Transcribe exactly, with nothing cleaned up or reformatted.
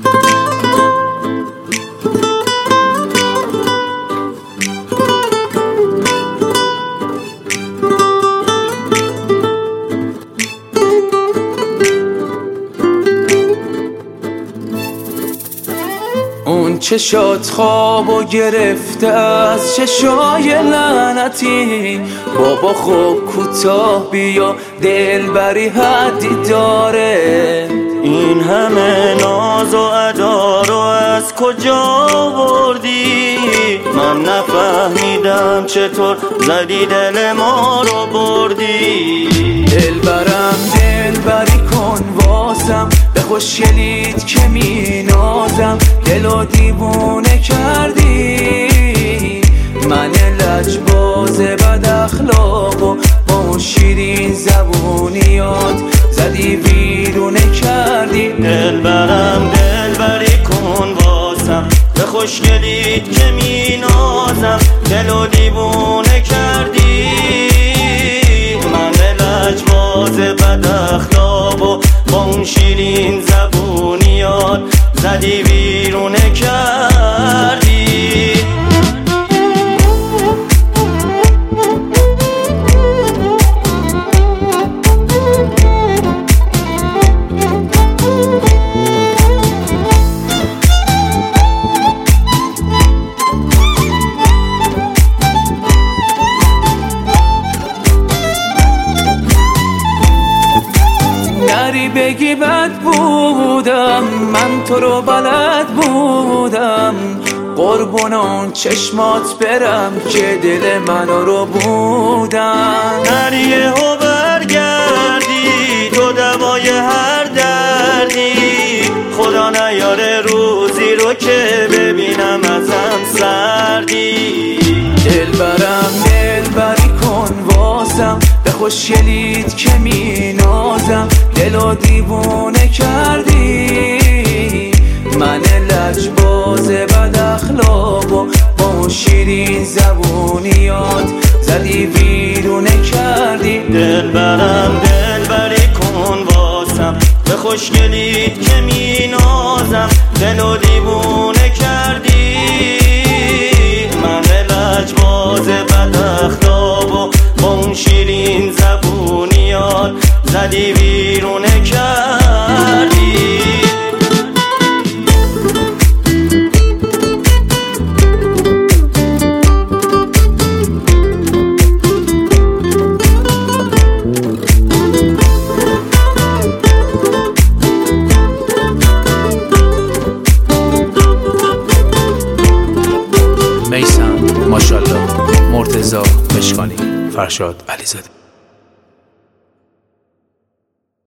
اون چشات خوابو گرفته از چشای لعنتی، بابا خوب کوتاه بیا دلبری حدی داره. این همه ناز و ادا رو از کجا بردی؟ من نفهمیدم چطور زدی دل ما رو بردی. دلبرم دلبری کن واسم، به خوشگلیت که می نازم، دلو دیوونه کردی. من لجباز بد اخلاق و با اون شیرین زبونیات زدی ویرونه کردی. دلبرم دلبری کن واسم، به خوشگلیت که می نازم، دلو دیوونه کردی. من لجباز بد اخلاق و با اون شیرین زبونیات زدی ویرونه کردی. نری بگی بد بودم، من تو رو بلد بودم، قربون اون چشمات برم که دل منو رو بودم. نری یهو برگردی تو دوای هر دردی، خدا نیاره روزی رو که ببینم ازم سردی. دلبرم دلبری کن واسم، به خوشگلیت که می نازم، دلو دیوونه کردی. من لجباز بد اخلاق و با اون شیرین زبونیات زدی ویرونه کردی. دلبرم دلبری کن واسم، به خوشگلیت که می نازم، دلو دیوونه کردی. من لجباز بد اخلاق و با اون شیرین زبونیات زدی ویرونه کردی. میثم، ماشاءالله، مرتضی مشکانی، فرشاد علیزاده.